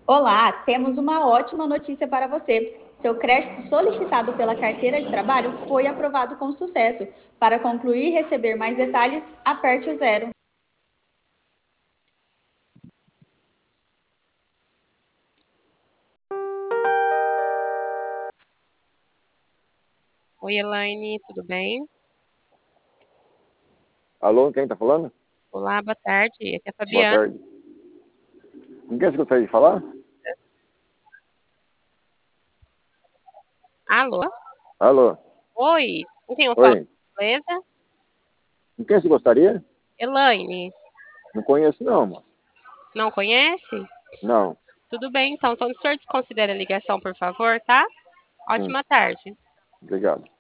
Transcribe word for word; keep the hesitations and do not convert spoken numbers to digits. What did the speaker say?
Olá, temos uma ótima notícia para você. Seu crédito solicitado pela carteira de trabalho foi aprovado com sucesso. Para concluir e receber mais detalhes, aperte o zero. Oi, Elaine, tudo bem? Alô, quem está falando? Olá, boa tarde. Aqui é a Boa Fabiana. tarde. Com quem você gostaria de falar? Alô? Alô, Oi, com quem eu falo? oi. Beleza? Com quem você gostaria? Elaine, Não conheço não, mano. não conhece? Não, Tudo bem, então. Então, o senhor desconsidera a ligação, por favor, tá? sim, Ótima tarde. obrigado.